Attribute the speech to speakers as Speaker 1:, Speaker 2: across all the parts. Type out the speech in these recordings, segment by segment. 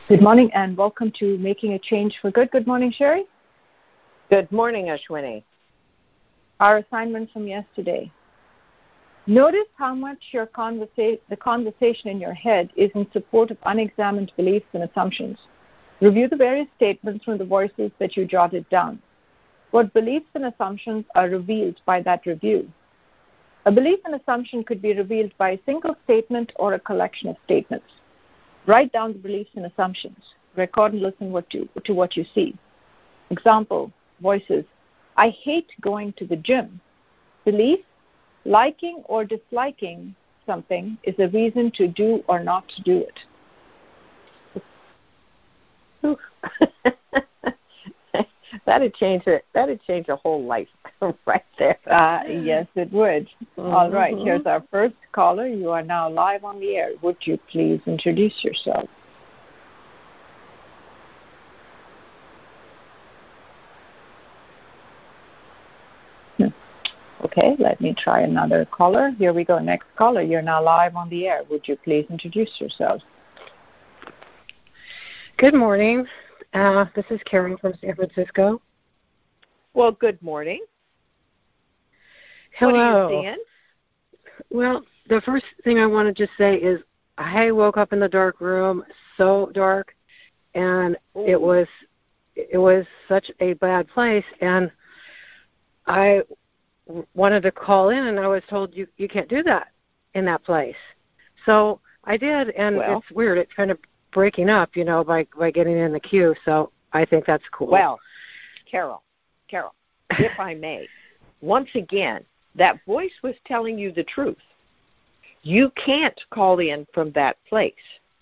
Speaker 1: Good morning and welcome to Making a Change for Good. Good morning, Sherry.
Speaker 2: Good morning, Ashwini.
Speaker 1: Our assignment from yesterday. Notice how much the conversation in your head is in support of unexamined beliefs and assumptions. Review the various statements from the voices that you jotted down. What beliefs and assumptions are revealed by that review? A belief and assumption could be revealed by a single statement or a collection of statements. Write down the beliefs and assumptions. Record and listen to what you see. Example, voices. I hate going to the gym. Belief, liking or disliking something is a reason to do or not to do
Speaker 2: it. That'd change it. That'd change a whole life right there.
Speaker 1: Yes, it would. Mm-hmm. All right, here's our first caller. You are now live on the air. Would you please introduce yourself? Okay, let me try another caller. Here we go. Next caller. You're now live on the air. Would you please introduce yourself?
Speaker 3: Good morning. This is Karen from San Francisco.
Speaker 2: Well, good morning.
Speaker 3: Hello.
Speaker 2: What are you seeing?
Speaker 3: Well, the first thing I want to just say is I woke up in the dark room, so dark, and it was such a bad place, and I wanted to call in, and I was told you can't do that in that place. So I did, and it's weird. It's kind of breaking up, by getting in the queue. So I think that's cool.
Speaker 2: Well, Carol, if I may, once again, that voice was telling you the truth. You can't call in from that place,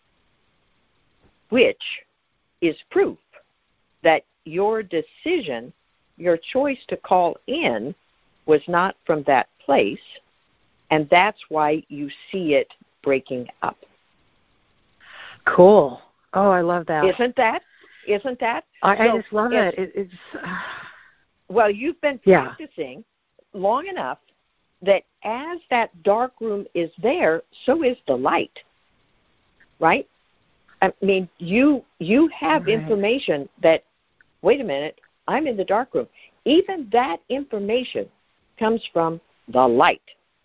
Speaker 2: which is proof that your decision, your choice to call in was not from that place, and that's why you see it breaking up.
Speaker 3: Cool. Oh, I love that.
Speaker 2: Isn't that?
Speaker 3: I just love it. It's
Speaker 2: well, you've been practicing long enough that as that dark room is there, so is the light, right? I mean, you have information that, wait a minute, I'm in the dark room. Even that information comes from the light.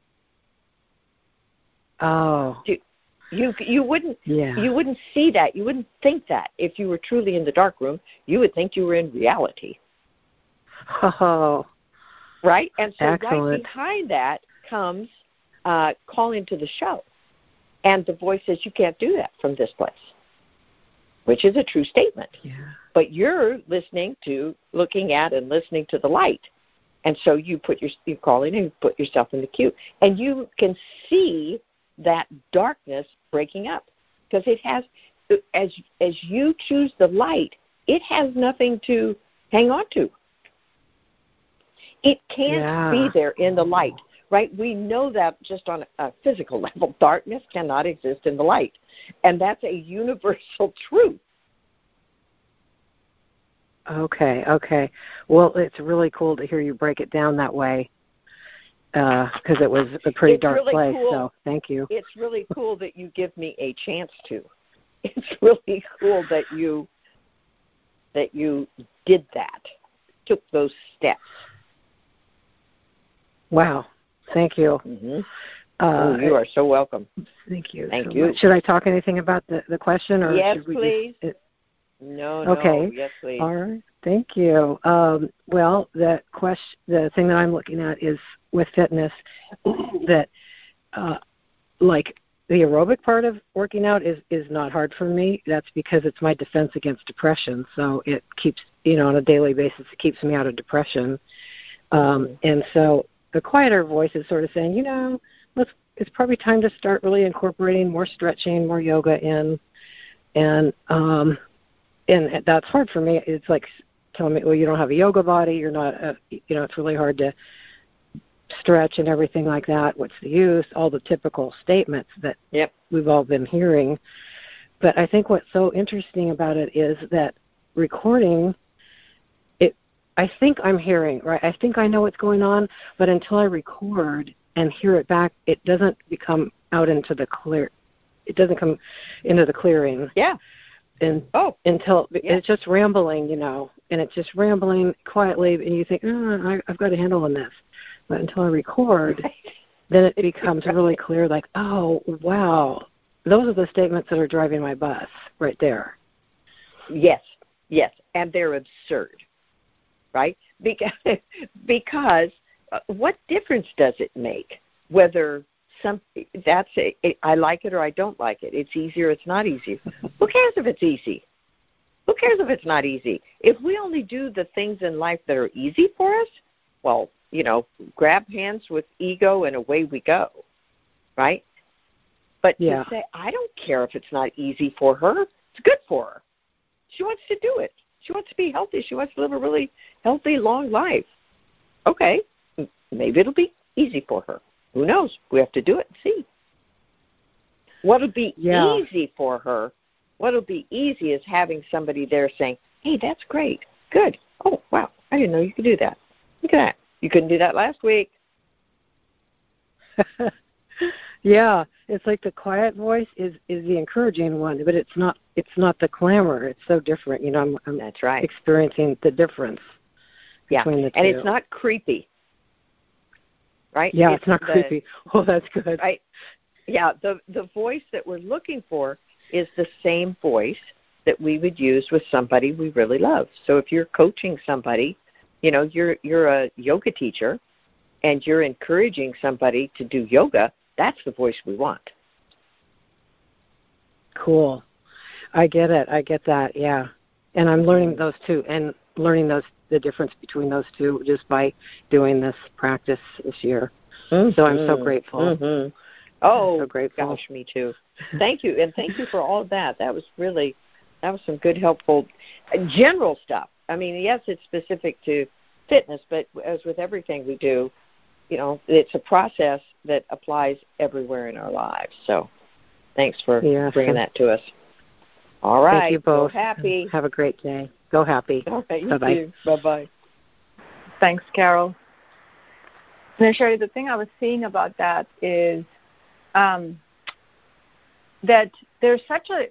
Speaker 3: Oh.
Speaker 2: You wouldn't see that. You wouldn't think that if you were truly in the dark room. You would think you were in reality.
Speaker 3: Oh.
Speaker 2: Right? And so
Speaker 3: excellent.
Speaker 2: Right behind that comes call into the show. And the voice says you can't do that from this place, which is a true statement.
Speaker 3: Yeah.
Speaker 2: But you're looking at and listening to the light. And so you call in and you put yourself in the queue. And you can see that darkness breaking up, because it has, as you choose the light, it has nothing to hang on to. It can't be there in the light, right? We know that just on a physical level. Darkness cannot exist in the light, and that's a universal truth.
Speaker 3: Okay. Well, it's really cool to hear you break it down that way, because it was a pretty dark place,
Speaker 2: cool.
Speaker 3: So thank you.
Speaker 2: It's really cool that you give me a chance to. It's really cool that you did that, took those steps.
Speaker 3: Wow. Thank you.
Speaker 2: Mm-hmm. You are so welcome.
Speaker 3: Thank you.
Speaker 2: Thank
Speaker 3: so
Speaker 2: you.
Speaker 3: Much. Should I talk anything about the question? Or
Speaker 2: yes,
Speaker 3: should we
Speaker 2: please.
Speaker 3: No.
Speaker 2: Okay. Yes, please.
Speaker 3: All right. Thank you. Well, the thing that I'm looking at is with fitness that, like the aerobic part of working out is not hard for me. That's because it's my defense against depression. So it keeps, on a daily basis, it keeps me out of depression. And so the quieter voice is sort of saying, it's probably time to start really incorporating more stretching, more yoga in. And that's hard for me. It's like telling me, well, you don't have a yoga body. You're not, it's really hard to stretch and everything like that. What's the use? All the typical statements that we've all been hearing. But I think what's so interesting about it is that recording, I think I'm hearing, right? I think I know what's going on, but until I record and hear it back, it doesn't become out into the clear. It doesn't come into the clearing.
Speaker 2: Yeah.
Speaker 3: until it's just rambling, and it's just rambling quietly, and you think, I've got a handle on this. But until I record, then it becomes really clear, like, oh, wow, those are the statements that are driving my bus right there.
Speaker 2: Yes, and they're absurd, right? Because what difference does it make whether I like it or I don't like it? It's easy or it's not easy. Who cares if it's easy? Who cares if it's not easy? If we only do the things in life that are easy for us, well, grab hands with ego and away we go, right? But to say, I don't care if it's not easy for her, it's good for her. She wants to do it. She wants to be healthy. She wants to live a really healthy, long life. Okay, maybe it'll be easy for her. Who knows? We have to do it and see. What'll be easy for her, what'll be easy is having somebody there saying, hey, that's great. Good. Oh, wow, I didn't know you could do that. Look at that. You couldn't do that last week.
Speaker 3: Yeah, it's like the quiet voice is the encouraging one, but it's not the clamor. It's so different. I'm
Speaker 2: That's right.
Speaker 3: Experiencing the difference between the two.
Speaker 2: And it's not creepy, right?
Speaker 3: Yeah, it's not creepy. Oh, that's good.
Speaker 2: Right. Yeah, the voice that we're looking for is the same voice that we would use with somebody we really love. So if you're coaching somebody, you're a yoga teacher, and you're encouraging somebody to do yoga, that's the voice we want.
Speaker 3: Cool. I get it. I get that, yeah. And I'm learning those two, and learning the difference between those two just by doing this practice this year. Mm-hmm. So I'm so grateful.
Speaker 2: Mm-hmm. Oh,
Speaker 3: I'm so grateful.
Speaker 2: Gosh, me too. Thank you, and thank you for all of that. That was some good, helpful, general stuff. I mean, yes, it's specific to fitness, but as with everything we do, it's a process that applies everywhere in our lives. So thanks for bringing that to us. All right.
Speaker 3: Thank you both.
Speaker 2: Go happy.
Speaker 3: Have a great day. Go happy.
Speaker 2: All right, you
Speaker 3: Bye-bye.
Speaker 2: too. Bye-bye.
Speaker 1: Thanks, Carol. Now, Sherry, the thing I was seeing about that is that there's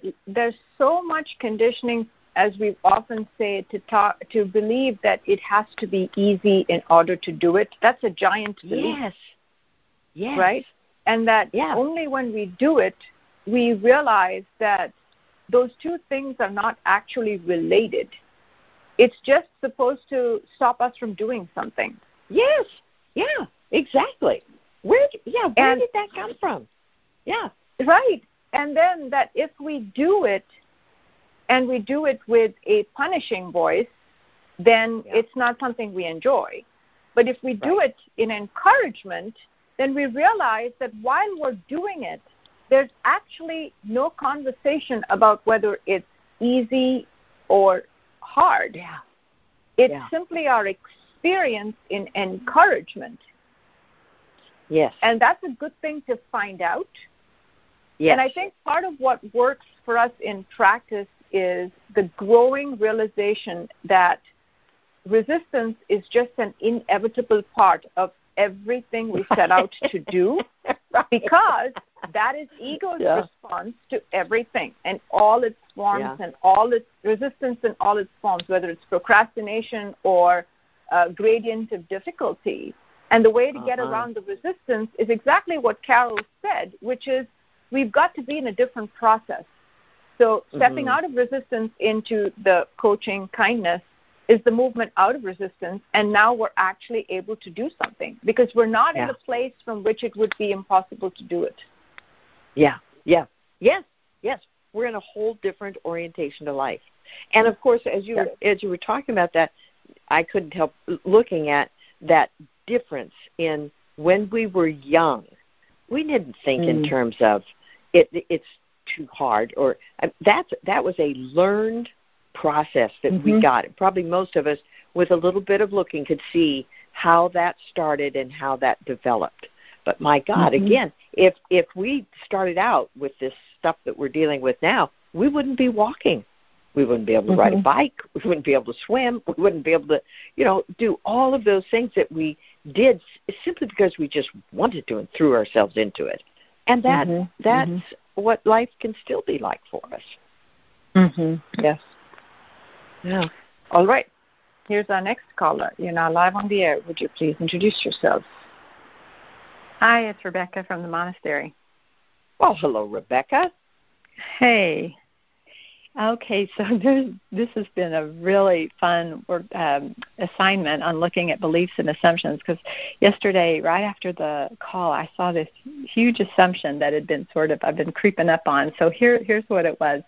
Speaker 1: so much conditioning, as we often say, to believe that it has to be easy in order to do it. That's a giant belief.
Speaker 2: Yes.
Speaker 1: Right? And that only when we do it, we realize that those two things are not actually related. It's just supposed to stop us from doing something.
Speaker 2: Yes. Yeah, exactly. Where did that come from? Yeah.
Speaker 1: Right. And then that if we do it, and we do it with a punishing voice, then it's not something we enjoy. But if we do it in encouragement, then we realize that while we're doing it, there's actually no conversation about whether it's easy or hard.
Speaker 2: Yeah.
Speaker 1: It's simply our experience in encouragement.
Speaker 2: Yes.
Speaker 1: And that's a good thing to find out.
Speaker 2: Yes.
Speaker 1: And I think part of what works for us in practice is the growing realization that resistance is just an inevitable part of everything we set out to do, because that is ego's response to everything and all its forms and all its resistance in all its forms, whether it's procrastination or gradient of difficulty. And the way to get around the resistance is exactly what Carol said, which is we've got to be in a different process. So stepping out of resistance into the coaching kindness is the movement out of resistance, and now we're actually able to do something because we're not in a place from which it would be impossible to do it.
Speaker 2: Yes. We're in a whole different orientation to life. And, of course, as you were talking about that, I couldn't help looking at that difference in when we were young. We didn't think in terms of it's too hard, or that was a learned process that we got. Probably most of us, with a little bit of looking, could see how that started and how that developed. But my God, again, if we started out with this stuff that we're dealing with now, we wouldn't be walking. We wouldn't be able to ride a bike. We wouldn't be able to swim. We wouldn't be able to, do all of those things that we did simply because we just wanted to and threw ourselves into it. And that's what life can still be like for us.
Speaker 1: Yes.
Speaker 2: Yeah. All right.
Speaker 1: Here's our next caller. You're now live on the air. Would you please introduce yourself?
Speaker 4: Hi, it's Rebecca from the monastery.
Speaker 2: Well, hello, Rebecca.
Speaker 4: Hey. Okay, so this has been a really fun assignment on looking at beliefs and assumptions, because yesterday, right after the call, I saw this huge assumption that had been I've been creeping up on. So here's what it was.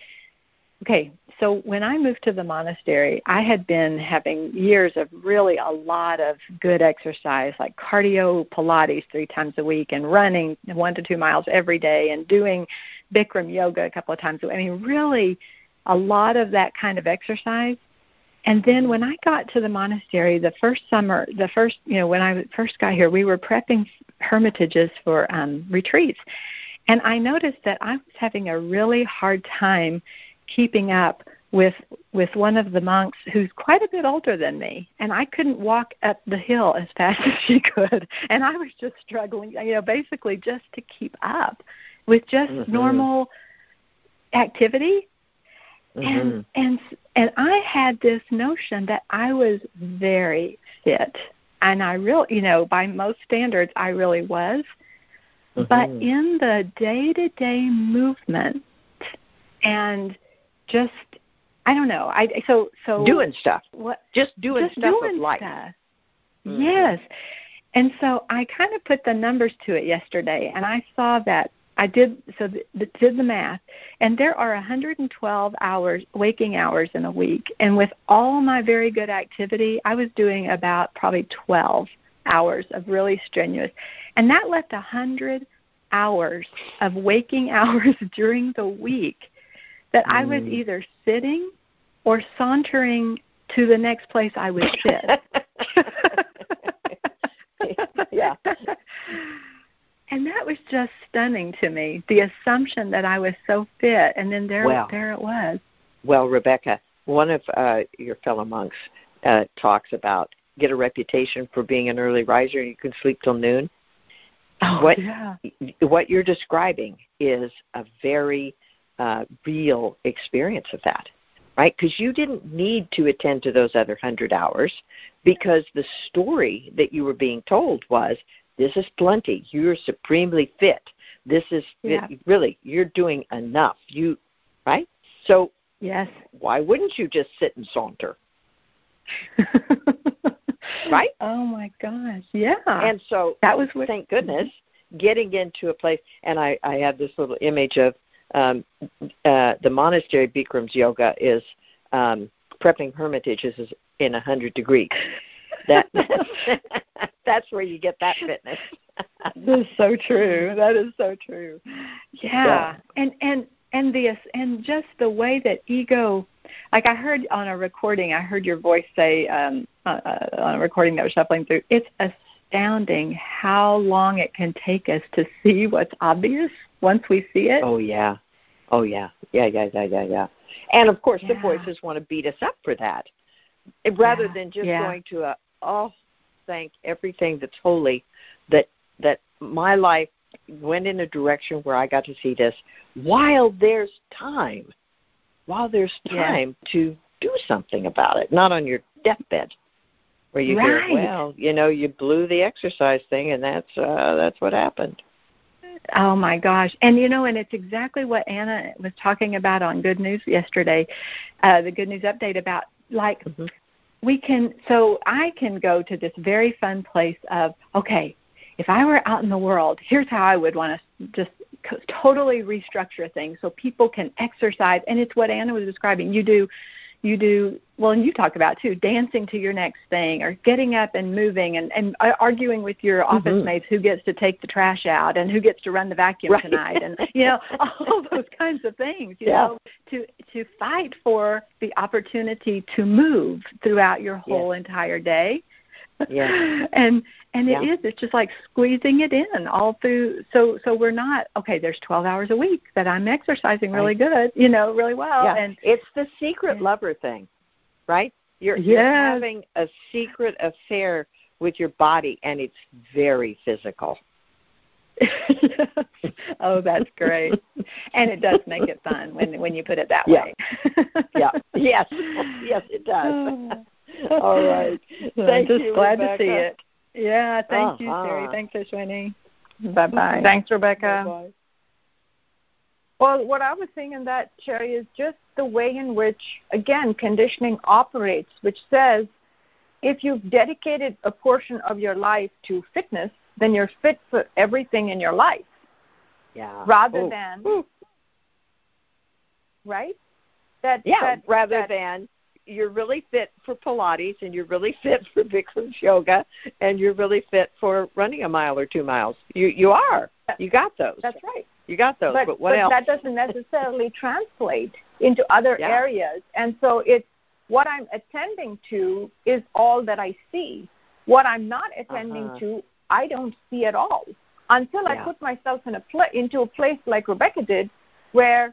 Speaker 4: So when I moved to the monastery, I had been having years of really a lot of good exercise, like cardio, Pilates 3 times a week, and running 1 to 2 miles every day, and doing Bikram yoga a couple of times a week. I mean, really a lot of that kind of exercise. And then when I got to the monastery the first summer, when I first got here, we were prepping hermitages for retreats. And I noticed that I was having a really hard time keeping up with one of the monks who's quite a bit older than me, and I couldn't walk up the hill as fast as she could, and I was just struggling, basically just to keep up with just normal activity. And I had this notion that I was very fit, and I really, by most standards, I really was. But in the day-to-day movement and just, I don't know. So
Speaker 2: doing stuff.
Speaker 4: What?
Speaker 2: Just doing stuff of life.
Speaker 4: Yes. And so I kind of put the numbers to it yesterday, and I saw that I did the math, and there are 112 hours, waking hours in a week. And with all my very good activity, I was doing about probably 12 hours of really strenuous. And that left 100 hours of waking hours during the week that I was either sitting or sauntering to the next place I would sit.
Speaker 2: Yeah.
Speaker 4: And that was just stunning to me, the assumption that I was so fit, and then there it was.
Speaker 2: Well, Rebecca, one of your fellow monks talks about get a reputation for being an early riser and you can sleep till noon. What you're describing is a very real experience of that, right? Because you didn't need to attend to those other 100 hours because the story that you were being told was, this is plenty. You're supremely fit. This is really, you're doing enough. Right? So
Speaker 4: yes,
Speaker 2: why wouldn't you just sit and saunter? Right?
Speaker 4: Oh my gosh, yeah.
Speaker 2: And so
Speaker 4: that was
Speaker 2: thank goodness, getting into a place, and I had this little image of the monastery Bikram's yoga is prepping hermitages is in 100 degrees. That's where you get that fitness.
Speaker 4: That is so true. That is so true. Yeah. And just the way that ego, like I heard on a recording, I heard your voice say on a recording that was shuffling through, it's astounding how long it can take us to see what's obvious once we see it.
Speaker 2: Oh yeah. And of course the voices want to beat us up for that. Rather than just going to thank everything that's holy, that my life went in a direction where I got to see this while there's time to do something about it, not on your deathbed where you hear, you blew the exercise thing and that's what happened.
Speaker 4: Oh my gosh. And and it's exactly what Anna was talking about on Good News yesterday, the Good News update about like I can go to this very fun place of, okay, if I were out in the world, here's how I would want to just totally restructure things so people can exercise. And it's what Anna was describing. You do, well, and you talk about too, dancing to your next thing or getting up and moving and arguing with your office mates who gets to take the trash out and who gets to run the vacuum tonight. And, all those kinds of things, you know, to fight for the opportunity to move throughout your whole entire day. Yeah. And it's just like squeezing it in all through. So we're not, okay, there's 12 hours a week that I'm exercising really good, really well.
Speaker 2: Yeah.
Speaker 4: And
Speaker 2: it's the secret lover thing, right? You're having a secret affair with your body, and it's very physical.
Speaker 4: Oh, that's great. And it does make it fun when you put it that
Speaker 2: Yeah.
Speaker 4: way.
Speaker 2: Yeah. Yes. Yes, it does. All right. Thank
Speaker 4: just
Speaker 2: you,
Speaker 4: glad
Speaker 2: Rebecca.
Speaker 4: to see it. Yeah, thank you, Sherry. Thanks, Ashwini.
Speaker 1: Bye-bye. Thanks, Rebecca.
Speaker 2: Bye-bye.
Speaker 1: Well, what I was saying in that, Sherry, is just the way in which, again, conditioning operates, which says if you've dedicated a portion of your life to fitness, then you're fit for everything in your life.
Speaker 2: Yeah.
Speaker 1: Rather than, right?
Speaker 2: Rather than you're really fit for Pilates and you're really fit for Bikram's yoga and you're really fit for running a mile or 2 miles. You are. You got those.
Speaker 1: That's right.
Speaker 2: You got those. But what else?
Speaker 1: That doesn't necessarily translate into other areas. And so it's what I'm attending to is all that I see. What I'm not attending to, I don't see at all until I put myself into a place like Rebecca did where,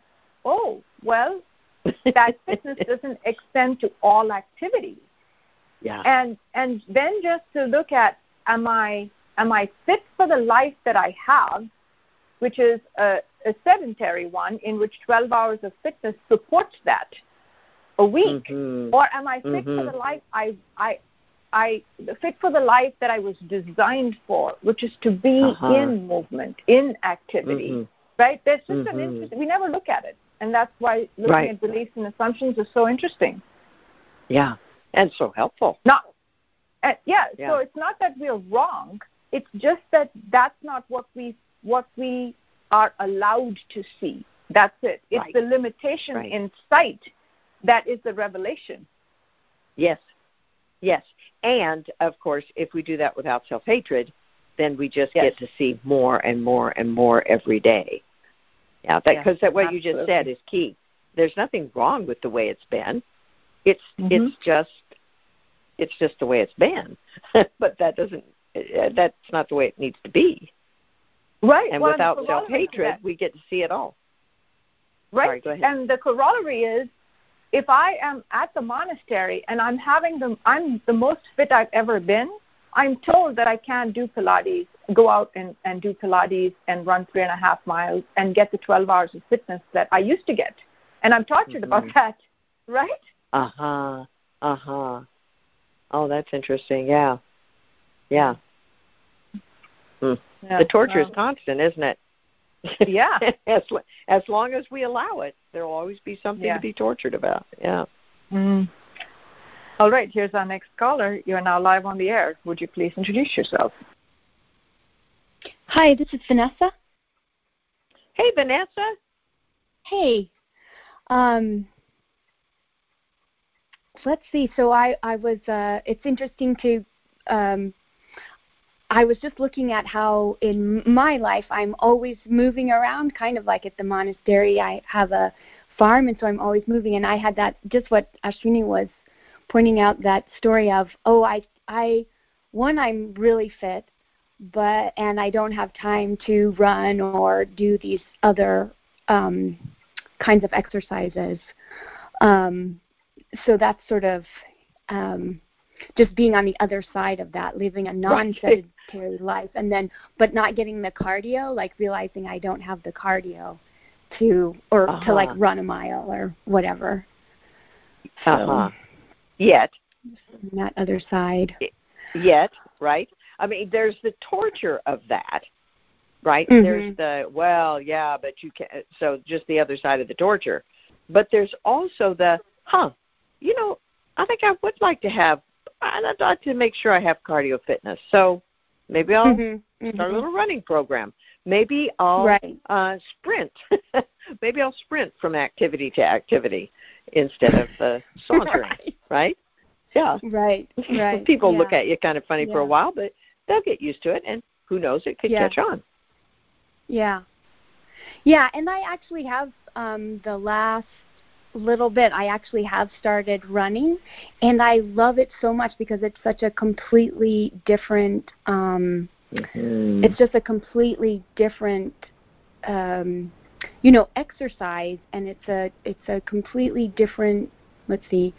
Speaker 1: that fitness doesn't extend to all activities.
Speaker 2: Yeah.
Speaker 1: And then just to look at, am I fit for the life that I have, which is a sedentary one in which 12 hours of fitness supports that a week, or am I fit for the life fit for the life that I was designed for, which is to be in movement, in activity, right? There's just an interest. We never look at it, and that's why looking at beliefs and assumptions is so interesting.
Speaker 2: Yeah, and so helpful.
Speaker 1: So it's not that we're wrong. It's just that that's not what we are allowed to see. That's it. It's the limitation in sight that is the revelation.
Speaker 2: Yes. Yes. And, of course, if we do that without self-hatred, then we just get to see more and more and more every day. Yeah, because what you just said is key. There's nothing wrong with the way it's been. It's just the way it's been. But that's not the way it needs to be.
Speaker 1: Right.
Speaker 2: And without self-hatred, we get to see it all.
Speaker 1: Right.
Speaker 2: Sorry, go ahead.
Speaker 1: And the corollary is, if I am at the monastery and I'm the most fit I've ever been, I'm told that I can't do Pilates, go out and do Pilates and run 3.5 miles and get the 12 hours of fitness that I used to get. And I'm tortured about that, right?
Speaker 2: Oh, that's interesting. Yeah. The torture is constant, isn't it?
Speaker 1: Yeah.
Speaker 2: As long as we allow it, there will always be something to be tortured about. Yeah.
Speaker 1: All right, here's our next caller. You are now live on the air. Would you please introduce yourself?
Speaker 5: Hi, this is Vanessa.
Speaker 2: Hey, Vanessa.
Speaker 5: Hey. Let's see. So I was, it's interesting to, I was just looking at how in my life I'm always moving around, kind of like at the monastery. I have a farm, and so I'm always moving. And I had that, just what Ashwini was pointing out, that story of, I'm really fit, and I don't have time to run or do these other kinds of exercises. So that's sort of just being on the other side of that, living a non-sedentary life, and then but not getting the cardio, like realizing I don't have the cardio to like run a mile or whatever.
Speaker 2: Yet.
Speaker 5: On that other side.
Speaker 2: Yet, right? I mean, there's the torture of that, right? There's the, but you can't, so just the other side of the torture. But there's also the, I think I would like to have, I'd like to make sure I have cardio fitness. So maybe I'll start a little running program. Maybe I'll sprint. Maybe I'll sprint from activity to activity instead of sauntering, right? Yeah.
Speaker 5: Right.
Speaker 2: People look at you kind of funny for a while, but they'll get used to it, and who knows, it could catch on. Yeah,
Speaker 5: and I actually have the last little bit, I actually have started running, and I love it so much because it's such a completely different, it's just a completely different, exercise, and it's a completely different, let's see,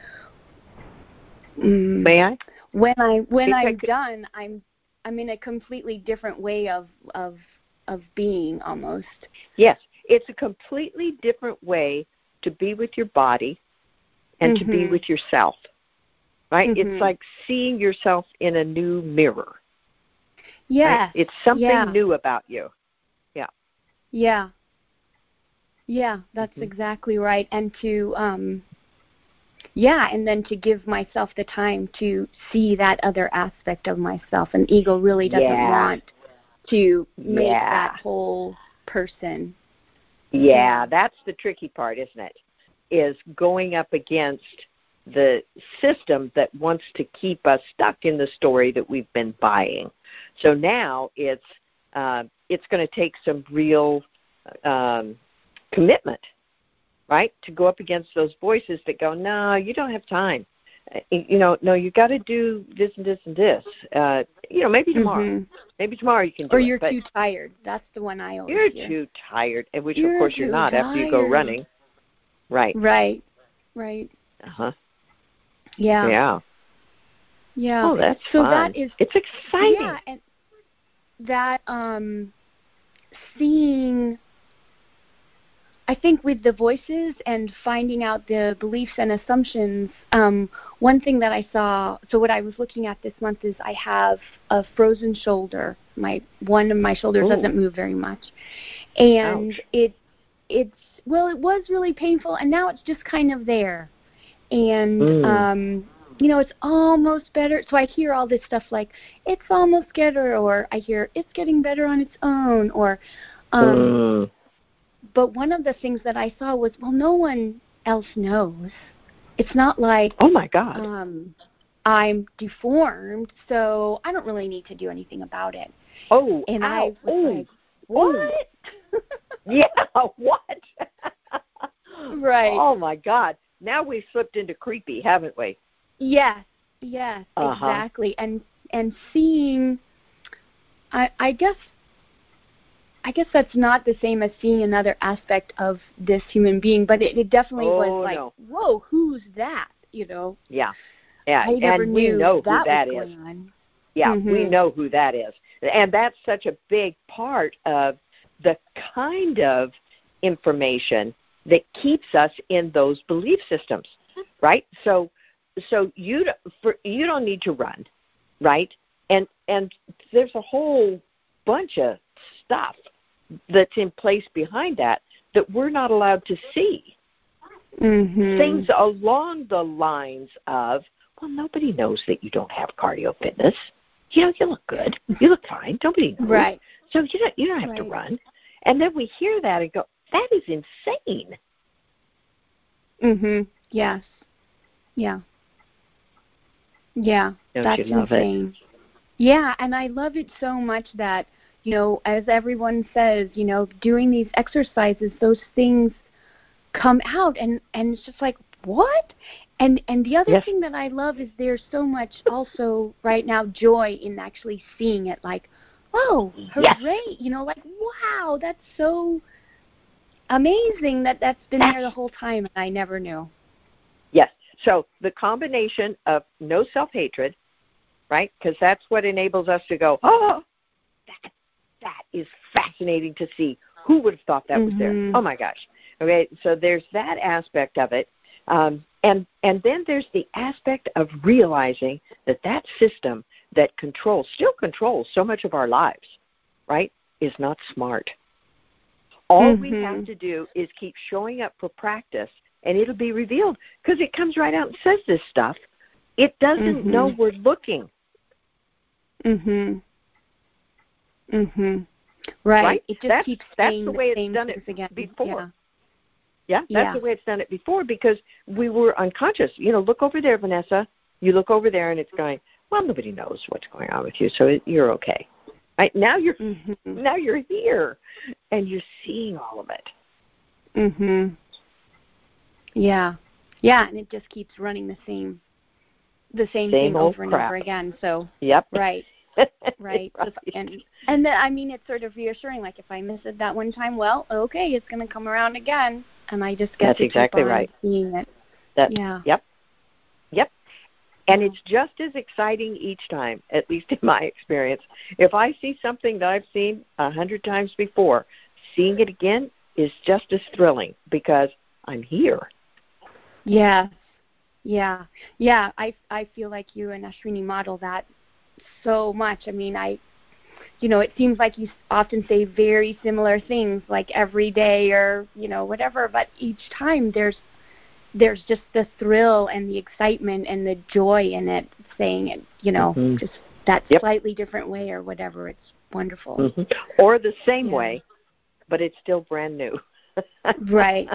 Speaker 2: may I?
Speaker 5: When I'm done, I'm in a completely different way of of being almost.
Speaker 2: Yes, it's a completely different way to be with your body and to be with yourself, right? It's like seeing yourself in a new mirror.
Speaker 5: Yes.
Speaker 2: Right? It's something new about you. Yeah.
Speaker 5: Yeah. Yeah, that's exactly right. And to, and then to give myself the time to see that other aspect of myself. And ego really doesn't want to make that whole person.
Speaker 2: Yeah, that's the tricky part, isn't it? Is going up against the system that wants to keep us stuck in the story that we've been buying. So now it's going to take some real commitment, right, to go up against those voices that go, no, you don't have time. No, you got to do this and this and this. Maybe tomorrow. Maybe tomorrow you can do it.
Speaker 5: Or you're too tired. That's the one I always hear.
Speaker 2: You're too tired, which of course you're not after you go running. Right.
Speaker 5: Right.
Speaker 2: Uh-huh.
Speaker 5: Yeah.
Speaker 2: Yeah.
Speaker 5: Yeah.
Speaker 2: Oh, that's
Speaker 5: so
Speaker 2: fun.
Speaker 5: It's
Speaker 2: exciting.
Speaker 5: Yeah, and that seeing, I think with the voices and finding out the beliefs and assumptions, one thing that I saw, so what I was looking at this month is I have a frozen shoulder. One of my shoulders doesn't move very much. And it was really painful, and now it's just kind of there. And, it's almost better. So I hear all this stuff like, it's almost better, or I hear, it's getting better on its own, or, but one of the things that I saw was, well, no one else knows. It's not like,
Speaker 2: oh my God,
Speaker 5: I'm deformed, so I don't really need to do anything about it.
Speaker 2: Oh,
Speaker 5: and
Speaker 2: ow.
Speaker 5: I was like, what?
Speaker 2: Yeah, what?
Speaker 5: Right.
Speaker 2: Oh my God. Now we've slipped into creepy, haven't we?
Speaker 5: Yes, exactly. And seeing, I guess that's not the same as seeing another aspect of this human being, but it definitely was like, whoa, who's that?
Speaker 2: Yeah. Yeah,
Speaker 5: I never
Speaker 2: and
Speaker 5: knew
Speaker 2: we know who
Speaker 5: that
Speaker 2: that
Speaker 5: was
Speaker 2: is.
Speaker 5: going on.
Speaker 2: Yeah, we know who that is. And that's such a big part of the kind of information that keeps us in those belief systems, right? So you don't need to run, right? And there's a whole bunch of stuff that's in place behind that we're not allowed to see. Things along the lines of, well, nobody knows that you don't have cardio fitness. You look good. You look fine. Nobody knows.
Speaker 5: Right.
Speaker 2: So you don't have to run. And then we hear that and go, that is insane.
Speaker 5: Yes. Yeah. Yeah. That's insane. Yeah, and I love it so much that, as everyone says, doing these exercises, those things come out, and it's just like, what? And the other thing that I love is there's so much also right now joy in actually seeing it, like, oh, hooray, like, wow, that's so amazing that's been there the whole time and I never knew.
Speaker 2: Yes. So the combination of no self-hatred, right, because that's what enables us to go, oh, that is fascinating to see. Who would have thought that was there? Oh, my gosh. Okay, so there's that aspect of it. And then there's the aspect of realizing that system that still controls so much of our lives, right, is not smart. All we have to do is keep showing up for practice, and it'll be revealed, because it comes right out and says this stuff. It doesn't know we're looking.
Speaker 5: Right. It just keeps
Speaker 2: that's
Speaker 5: saying
Speaker 2: the way
Speaker 5: it's
Speaker 2: done it
Speaker 5: again.
Speaker 2: before. Yeah, that's the way it's done it before, because we were unconscious. Look over there, Vanessa. You look over there, and it's going, well, nobody knows what's going on with you, so you're okay. Right? Now you're here, and you're seeing all of it.
Speaker 5: Yeah. Yeah, and it just keeps running the same thing over and over again. So right. Right. And then, I mean, it's sort of reassuring, like, if I miss it that one time, well, okay, it's going to come around again, and I just get to keep on seeing it.
Speaker 2: Yep. And it's just as exciting each time, at least in my experience. If I see something that I've seen 100 times before, seeing it again is just as thrilling because I'm here.
Speaker 5: Yeah. I feel like you and Ashwini model that so much. I mean, it seems like you often say very similar things, like every day or whatever. But each time there's just the thrill and the excitement and the joy in it, saying it, just that slightly different way or whatever. It's wonderful.
Speaker 2: Mm-hmm. Or the same way, but it's still brand new.
Speaker 5: Right.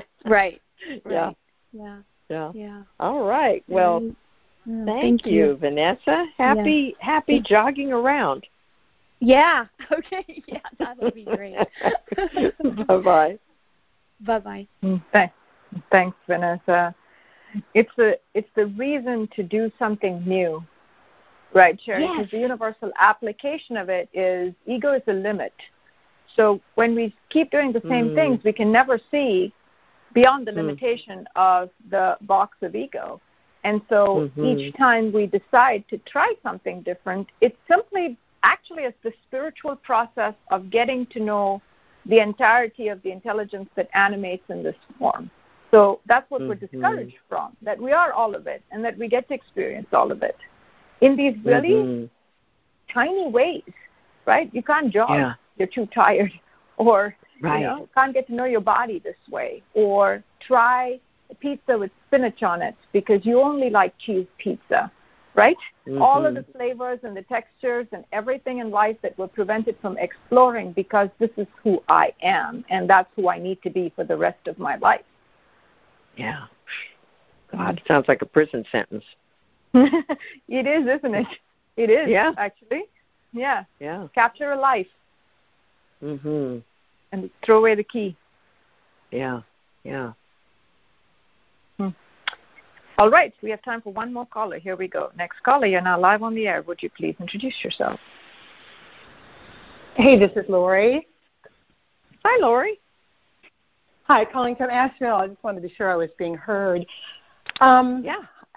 Speaker 2: Yeah. All right. Well, thank you, Vanessa. Happy jogging around.
Speaker 5: Yeah. Okay. Yeah, that'll be great.
Speaker 2: Bye-bye.
Speaker 5: Bye-bye.
Speaker 1: Thanks, Vanessa. It's the reason to do something new, right, Sherry? Because the universal application of it is ego is a limit. So when we keep doing the same things, we can never see beyond the limitation of the box of ego. And so each time we decide to try something different, it's simply actually it's the spiritual process of getting to know the entirety of the intelligence that animates in this form. So that's what we're discouraged from, that we are all of it and that we get to experience all of it in these really tiny ways, right? You can't jog. You're too tired. Or can't get to know your body this way. Or try a pizza with spinach on it because you only like cheese pizza, right? All of the flavors and the textures and everything in life that we're prevented from exploring because this is who I am and that's who I need to be for the rest of my life.
Speaker 2: Yeah. God, sounds like a prison sentence.
Speaker 1: It is, isn't it? It is, actually. Yeah. Capture a life. And throw away the key.
Speaker 2: Yeah.
Speaker 1: All right, we have time for one more caller. Here we go. Next caller, you're now live on the air. Would you please introduce yourself?
Speaker 6: Hey, this is Lori.
Speaker 2: Hi, Lori.
Speaker 6: Hi, calling from Asheville. I just wanted to be sure I was being heard. Hi.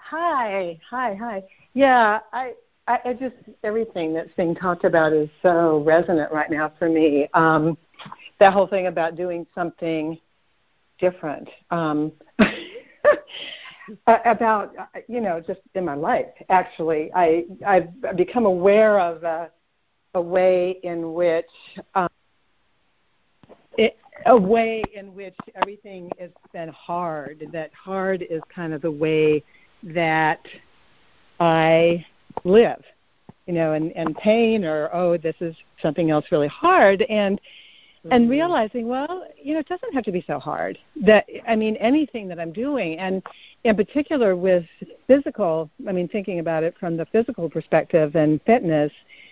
Speaker 6: Yeah, I just, everything that's being talked about is so resonant right now for me. That whole thing about doing something different. About, just in my life, actually. I've become aware of a way in which everything has been hard, that hard is kind of the way that I live, and pain or, this is something else really hard. And realizing, it doesn't have to be so hard. Anything that I'm doing, and in particular with physical, thinking about it from the physical perspective and fitness,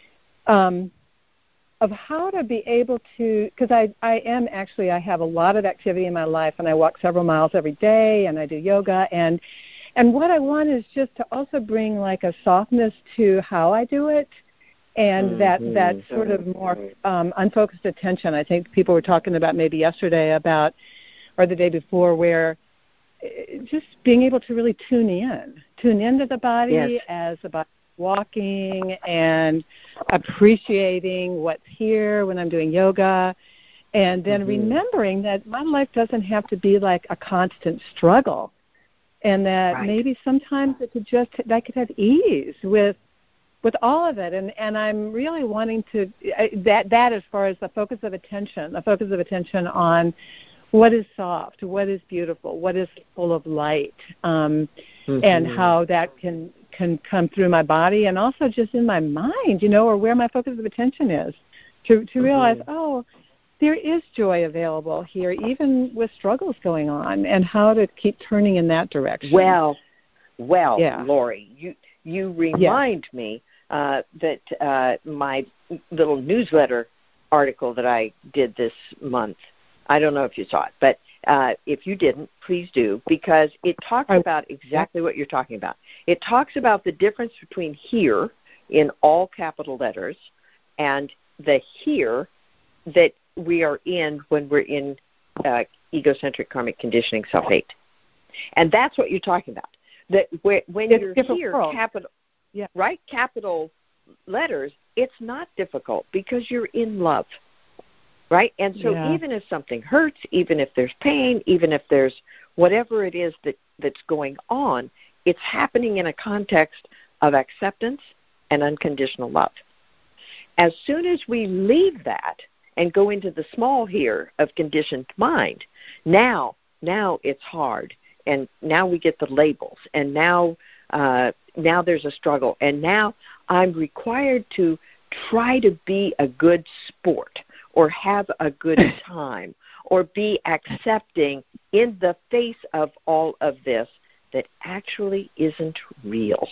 Speaker 6: of how to be able to, because I have a lot of activity in my life, and I walk several miles every day, and I do yoga, and what I want is just to also bring like a softness to how I do it, and that sort of more unfocused attention. I think people were talking about maybe yesterday or the day before, where just being able to really tune into the body as the body walking and appreciating what's here when I'm doing yoga, and then remembering that my life doesn't have to be like a constant struggle, and that maybe sometimes I could have ease with all of it, and I'm really wanting to that as far as the focus of attention on what is soft, what is beautiful, what is full of light, and how that can come through my body and also just in my mind, or where my focus of attention is, to realize, there is joy available here, even with struggles going on, and how to keep turning in that direction.
Speaker 2: Well, Lori, you remind me that my little newsletter article that I did this month, I don't know if you saw it, but if you didn't, please do, because it talks about exactly what you're talking about. It talks about the difference between here in all capital letters and the here that we are in when we're in egocentric karmic conditioning, self-hate. And that's what you're talking about. That when you're here,
Speaker 6: capital,
Speaker 2: right, capital letters, it's not difficult because you're in love, right? And so even if something hurts, even if there's pain, even if there's whatever it is that's going on, it's happening in a context of acceptance and unconditional love. As soon as we leave that and go into the small here of conditioned mind, now it's hard, and now we get the labels, and now there's a struggle, and now I'm required to try to be a good sport or have a good time or be accepting in the face of all of this that actually isn't real.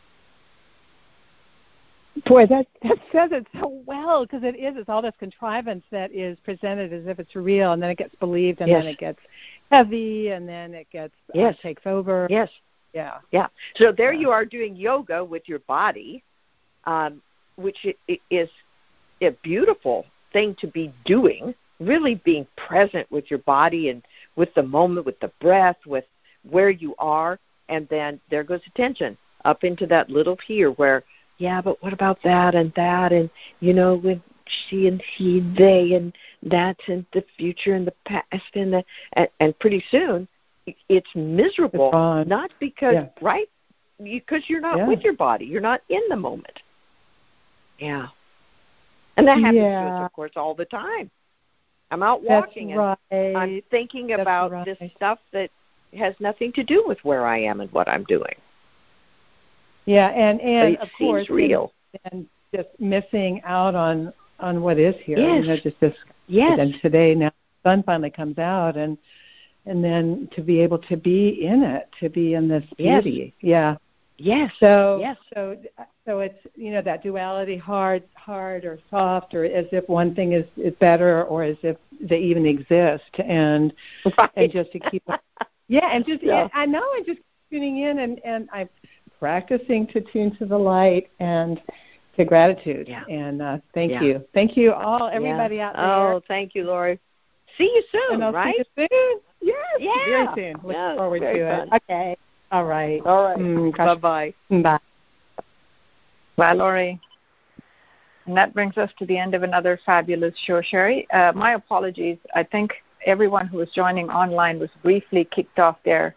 Speaker 6: Boy, that says it so well, because it is. It's all this contrivance that is presented as if it's real, and then it gets believed, and then it gets heavy, and then it gets takes over.
Speaker 2: Yes.
Speaker 6: Yeah.
Speaker 2: Yeah. So there you are doing yoga with your body, which is a beautiful thing to be doing, really being present with your body and with the moment, with the breath, with where you are, and then there goes attention up into that little here where, but what about that, and with she and he, they, and that's in the future and the past, and pretty soon it's miserable, not because, right, because you're not with your body. You're not in the moment. Yeah. And that happens to us, of course, all the time. I'm out walking and I'm thinking about this stuff that has nothing to do with where I am and what I'm doing.
Speaker 6: Yeah, and of course,
Speaker 2: real.
Speaker 6: And just missing out on what is here.
Speaker 2: Yes.
Speaker 6: Just this. Yes. And today, now, the sun finally comes out, and then to be able to be in it, to be in this beauty.
Speaker 2: Yes.
Speaker 6: Yeah.
Speaker 2: Yes.
Speaker 6: So it's that duality, hard or soft, or as if one thing is better, or as if they even exist, and just to keep. I know, and just tuning in, and I'm practicing to tune to the light and to gratitude. Yeah. And thank you all, everybody out there.
Speaker 2: Oh, thank you, Lori. See you soon,
Speaker 6: right? See you soon. Yes, very soon. Look forward to it. Okay. All right.
Speaker 2: Bye-bye.
Speaker 6: Bye.
Speaker 1: Bye, Lori. And that brings us to the end of another fabulous show, Sherry. My apologies. I think everyone who was joining online was briefly kicked off their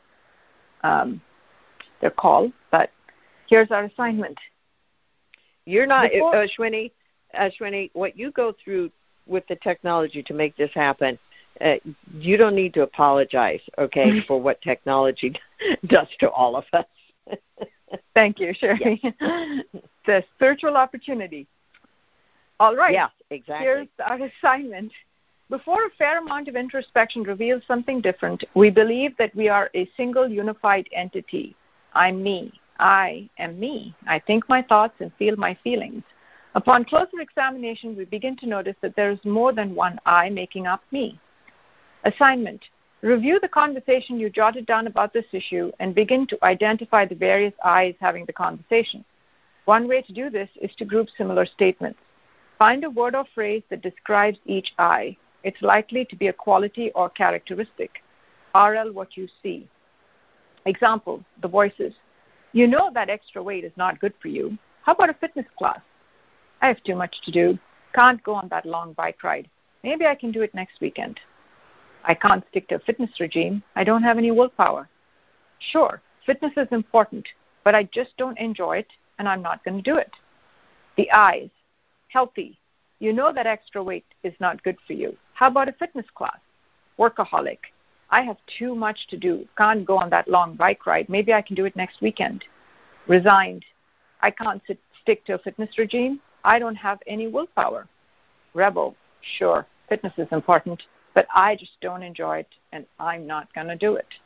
Speaker 1: call, but here's our assignment.
Speaker 2: You're not, Ashwini, what you go through with the technology to make this happen, you don't need to apologize, okay, for what technology does to all of us.
Speaker 1: Thank you, Sherry. The spiritual opportunity. All right.
Speaker 2: Yeah, exactly.
Speaker 1: Here's our assignment. Before a fair amount of introspection reveals something different, we believe that we are a single unified entity. I'm me. I am me. I think my thoughts and feel my feelings. Upon closer examination, we begin to notice that there is more than one I making up me. Assignment. Review the conversation you jotted down about this issue and begin to identify the various I's having the conversation. One way to do this is to group similar statements. Find a word or phrase that describes each I. It's likely to be a quality or characteristic. RL, what you see. Example, the voices. You know that extra weight is not good for you. How about a fitness class? I have too much to do. Can't go on that long bike ride. Maybe I can do it next weekend. I can't stick to a fitness regime. I don't have any willpower. Sure, fitness is important, but I just don't enjoy it, and I'm not going to do it. The I's. Healthy. You know that extra weight is not good for you. How about a fitness class? Workaholic. I have too much to do. Can't go on that long bike ride. Maybe I can do it next weekend. Resigned. I can't stick to a fitness regime. I don't have any willpower. Rebel. Sure, fitness is important, but I just don't enjoy it, and I'm not going to do it.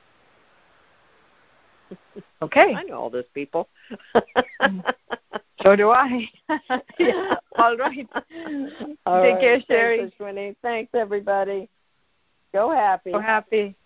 Speaker 1: Okay.
Speaker 2: I know all those people.
Speaker 1: So do I.
Speaker 2: Yeah.
Speaker 1: All right.
Speaker 2: All
Speaker 1: Take care,
Speaker 2: right.
Speaker 1: Sherry.
Speaker 2: Thanks, Ashwini. Thanks, everybody. Go happy.
Speaker 1: Go happy.